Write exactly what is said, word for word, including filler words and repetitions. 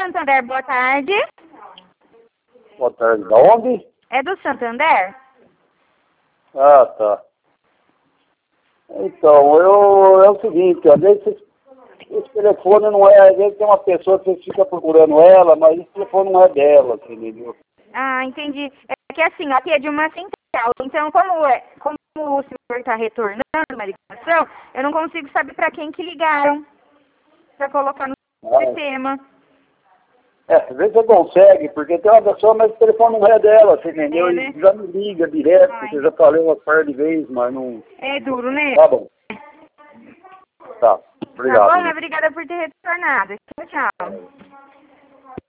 Santander, boa tarde. Boa tarde. Da onde? É do Santander? Ah, tá. Então, eu, é o seguinte, às vezes esse telefone não é, às vezes tem uma pessoa que você fica procurando ela, mas esse telefone não é dela, entendeu? Ah, entendi. É que assim, aqui é de uma central, então como, é, como o senhor está retornando uma ligação, eu não consigo saber para quem que ligaram, para colocar no Ah, sistema. é, às vezes você consegue, porque tem uma pessoa, mas o telefone não é dela, você entendeu? É, E né? já me liga direto, Ai. porque eu já falei uma par de vezes, mas não... É duro, né? Tá bom. Tá. Tá Obrigado. bom? Obrigada por ter retornado. Tchau, tchau.